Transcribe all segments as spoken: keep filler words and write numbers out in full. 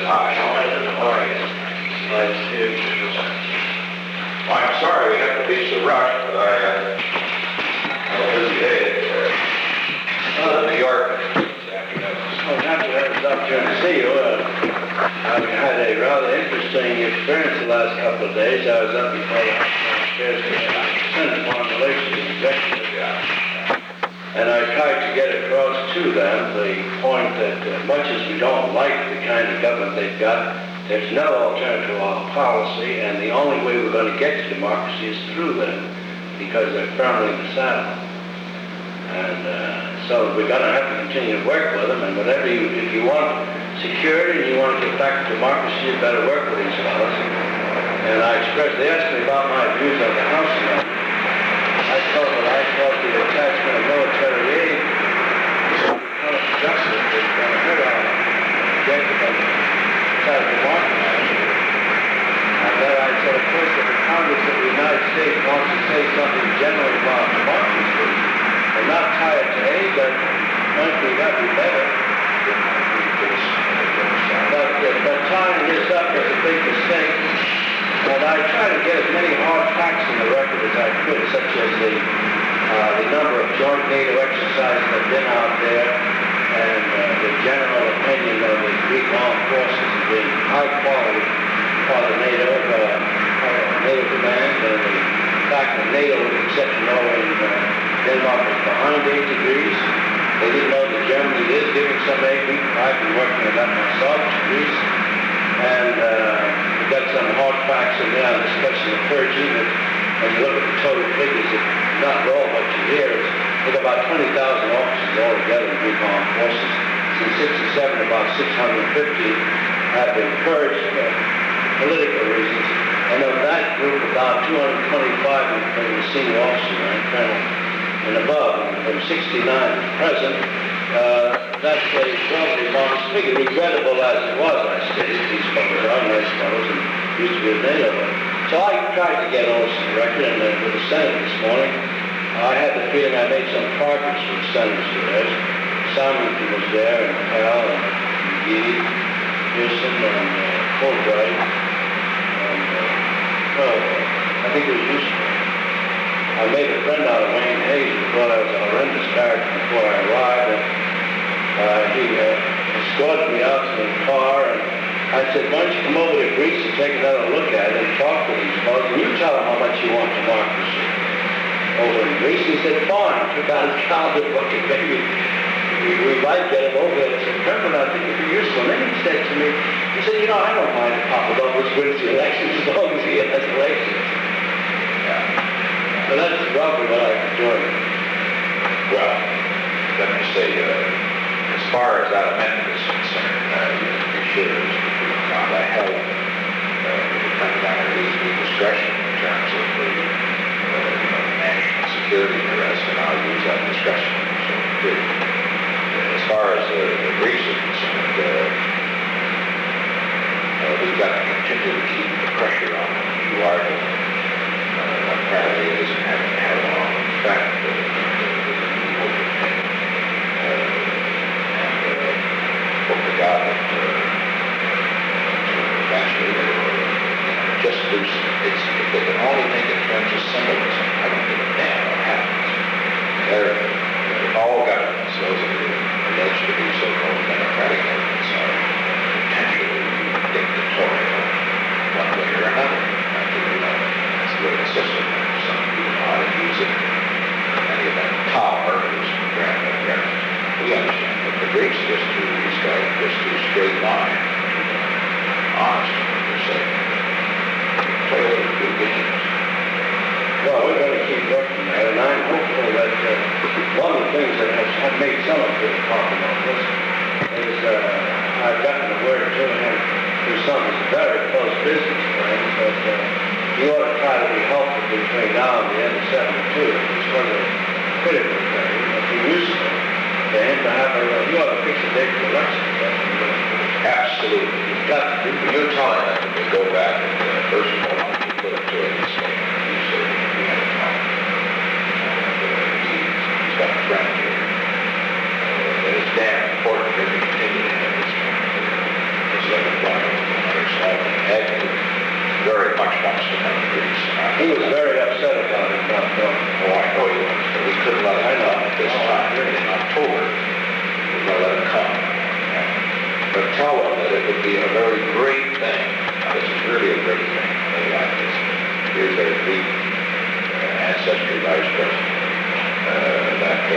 Hi, how are you? All right. Nice to meet you. Well, I'm sorry we have to be so rushed, but I uh, had a busy day at uh, New York this afternoon. Well, happy to have this opportunity to see you. Uh, I've had a rather interesting experience the last couple of days. I was up before the House Affairs Committee, Senate Foreign Relations Executive. And I tried to get across to them the point that uh, much as we don't like the kind of government they've got, there's no alternative to our policy, and the only way we're going to get to democracy is through them, because they're firmly in the saddle. And uh, so we're going to have to continue to work with them, and whatever you, if you want security and you want to get back to democracy, you better work with these fellows. And I expressed, they asked me about my views on the House amendment. I told them I thought the attachment of military aid is counterproductive. It's going to hurt our objective on the side of democracy. And then I said, of course, if the Congress of the United States wants to say something generally about democracy and not tie it to aid, then frankly, that would be better. But, uh, but tying this up was a big mistake. And I tried to get as many hard facts in the record as I could, such as the, uh, the number of joint NATO exercises that have been out there, and uh, the general opinion of the Greek armed forces as being high quality part of NATO, uh, NATO command, and the fact that NATO, with the exception of Norway and uh, Denmark, is behind eight degrees. They didn't know that Germany is giving some aid. I've been working on that myself to Greece. And uh, we've got some hard facts in there, especially the clergy, that when you look at the total figures, it's not at all what you hear. It's with about twenty thousand officers altogether in Greek armed forces. Since sixty-seven, about six hundred fifty have been purged for political reasons. And of that group, about two hundred twenty-five have been senior officers, right, colonel and above. And from sixty-nine to present, uh, that's a relatively modest figure, regrettable as it was, I stated. These fellows are nice fellows and used to be with NATO. So I tried to get Olson the record, and uh, with the Senate this morning, I had the feeling I made some progress with the senators there. Simonton was there, and Pell, and McGee, Pearson, and uh, Fulbright, and uh, well, I think it was useful. I made a friend out of Wayne Hayes, who thought I was a horrendous character before I arrived. And, uh, he uh, escorted me out to the car, and I said, why don't you come over to Greece and take another look at it and talk to these folks, and you tell them how much you want democracy over in Greece. He said, fine. Took out his calendar book and maybe we, we might get him over there in September, and I think it'd be useful. And then he said to me, he said, you know, I don't mind if Papadopoulos wins the elections as long as he has elections. So that's roughly what I've enjoyed. Well, let me say, uh, as far as that amendment is concerned, uh, you can be sure it's not a hell of it. Uh, it comes down to reasonable discretion in terms of the, uh, you know, the national security interest, and I'll use that discretion. So, good. Uh, as far as uh, the Greece is concerned, uh, uh, we've got to continue to keep the pressure on them. You are doing uh, apparently it isn't having had a long effect. Uh, hope to God that uh, eventually they will uh, just do some, it's, if they can only think in terms of symbolism, I don't give a damn what happens. They're, they're all governments, those that are alleged to be so-called democratic governments, are potentially dictatorial one way or another. I think, you know, that's the way the system works. Some people know how to use it. In any event, power is grand and grand. We understand that the Greeks just do these guys just do straight line, honest in what they're saying. Totally good games. Well, we're going to keep working at it, and I'm hopeful that uh, one of the things that has made some of this popular is uh, I've gotten the word to him through some of his very close business friends that uh, he ought to try to be helpful between now and the end of seventy-two. This was a critical thing. It would be useful for him to have a, uh, he ought to fix a date for elections. Absolutely. You've got to do. You're telling them that they go back and uh, first of all, you put it to it this way. You say we had a talk. And uh, he, he's got a friend here. Uh, that is damn important for him to continue to have this kind of thing. It's like a very much wants to come to Greece. And I- He was very upset about it, not going. Oh, I know he was, but we couldn't let him come at this time, in October. We were going to let him come. And- But tell them that it would be a very great thing. Now, this is really a great thing. They like this. Here's their Greek uh, ancestry vice president. Uh, that, uh,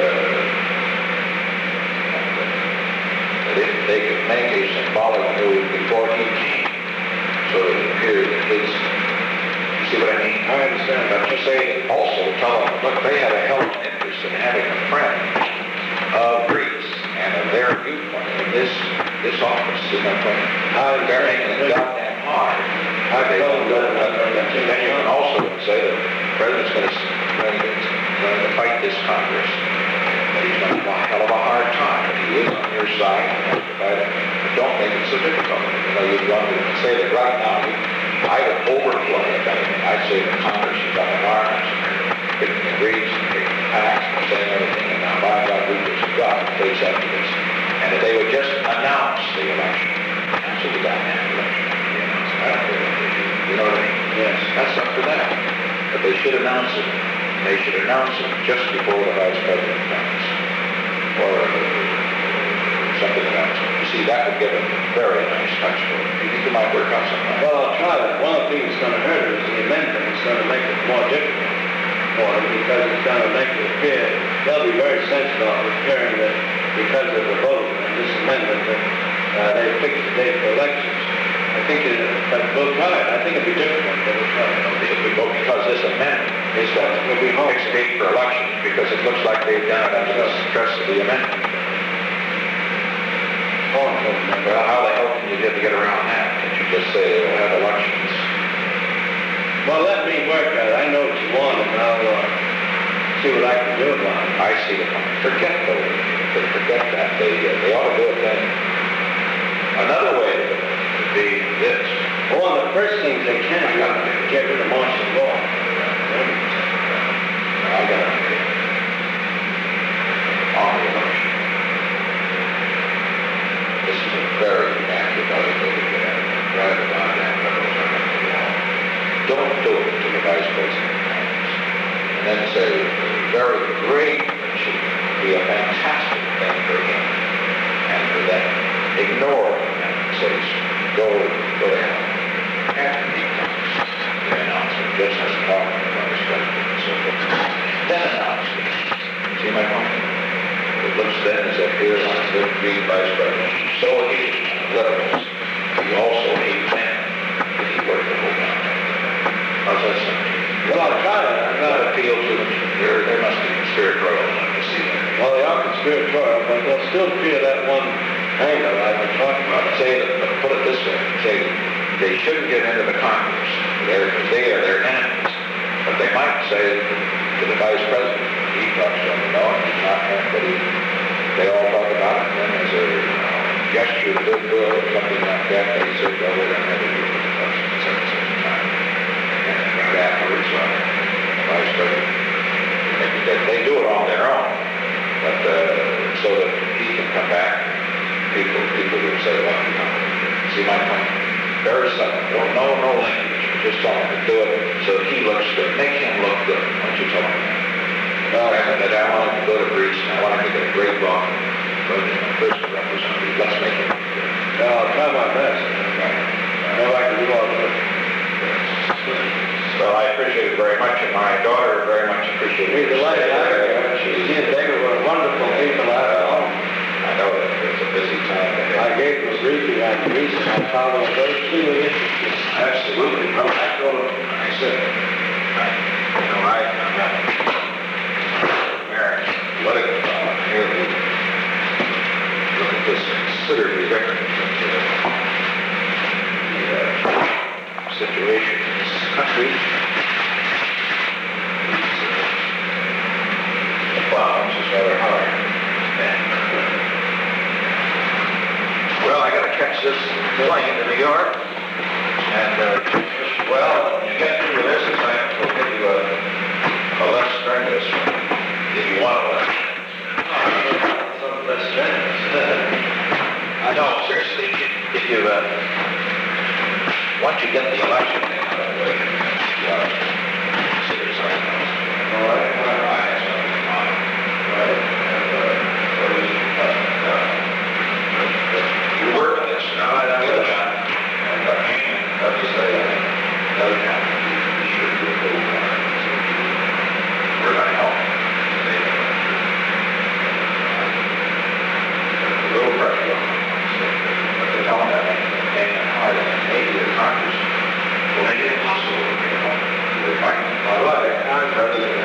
that if they could make a symbolic move before he came, so that it appeared that his, you see what I mean? I understand. But to say, also tell them, look, they have a hell of an interest in having a friend of Greece and of their viewpoint in this, this office, you know, when they're making it goddamn hard. I They told don't them do it. that. And then you can also say that the president's going to, going to, going to fight this Congress, that he's going to have a hell of a hard time. But he is on your side, and but don't make it so difficult. You know, you'd want to say that right now, I would overflow it. I'd say that Congress has got an arms, picking the Greeks, picking the tax, and saying everything, and now by God, we just got to face up to this. And if they would just announce the election, cancel the goddamn election. You know, I don't care what they do. You know what I mean? Yes. That's up to them. But they should announce it. They should announce it just before the vice president comes. Or something else. You see, that would give it a very nice touch to it. You think you might work out something like that? Well, I'll try that. One of the things that's going to hurt it is the amendment. It's going to make it more difficult for them because it's going to make it appear, they'll be very sensitive on appearing that because of the vote and this amendment that uh, they fixed the date for elections. I think it, but we'll try it. I think it'll be difficult, but we'll try it. If we vote because this amendment is that We'll be home. fixed date for elections because it looks like they've done it under the stress of the amendment. Well, how the hell can you get to get around that? Can't you just say we'll have elections? Well, let me work at it. I know what you want, and I'll uh, see what I can do about it. I see the point. Forget those. They forget that. They, uh, they ought to do it then. Another way to do it would be this. One of the first things they can do is get rid of martial law. I got an idea. On the election. This is a very accurate way to get at it. Rather than that, don't do it to the vice president of Congress. And then say, very great, it should be a fantastic thing for him and for them. Ignore it and say, go, go to hell. After he comes, the announcement just has to talk to the vice president and so forth. Then announce it. See my point? It looks then as if here on the Green vice president, so hated liberals, he also hates them that he worked the whole time. How's that sound? Well, I'll try it. I'm That not appeal to them. They're, they must be conspiratorial enough to see that. Well, they are conspiratorial, but they'll still fear that one angle I've been talking Well, about. say that, but put it this way, say they shouldn't get into the Congress. They're, they are their enemies. But they might say to the vice president, he talks to them, no, he's not him, but he, they all talk about it, and then as a gesture of goodwill or something like that, they say, well, we're going to have a new election at such and such a time. And right afterwards, uh, the vice president, maybe they, they do it on their own, but uh, so that he can come back, people, people will say, well, you know, see my point? Very subtle. Don't, no, no language. Just tell him to do it so that he looks good. Make him look good. Why don't you tell him that? Well, and that I want him to go to Greece and I want him to get a great law. But as my personal representative, let's make him look good. No, I'll try my best. I know I can do all this. Well, I appreciate it very much, and my daughter very much appreciates it. We're delighted to have her. She and David were wonderful people out at home. I know that it's a busy time. I gave them a briefing on Greece, and I found them very keenly interested. Absolutely. Well, I told him, I said, I, you know, I, I'm not American, political, uh, here we look at this considerably different in terms of the uh, situation in this country. Wow, this is rather hard. Well, I gotta catch this plane to New York, and, uh, well, you get through with this, and I will give you a, a less strenuous one, if you want a less. Some less strenuous. I know, seriously, if, if you, uh, once you get the election, thing, uh, way. Uh, serious items. All right. I had something in mind. Right. And, uh, but we, uh, uh, we work on this. All right, I will. And, uh, and, I'll just say, another time, be sure to get a little more. We're gonna help. They, a little pressure on them. But they're telling them, and hard, and maybe they're conscious. Well, maybe it's possible, you know, they're fighting. I like it. I'm-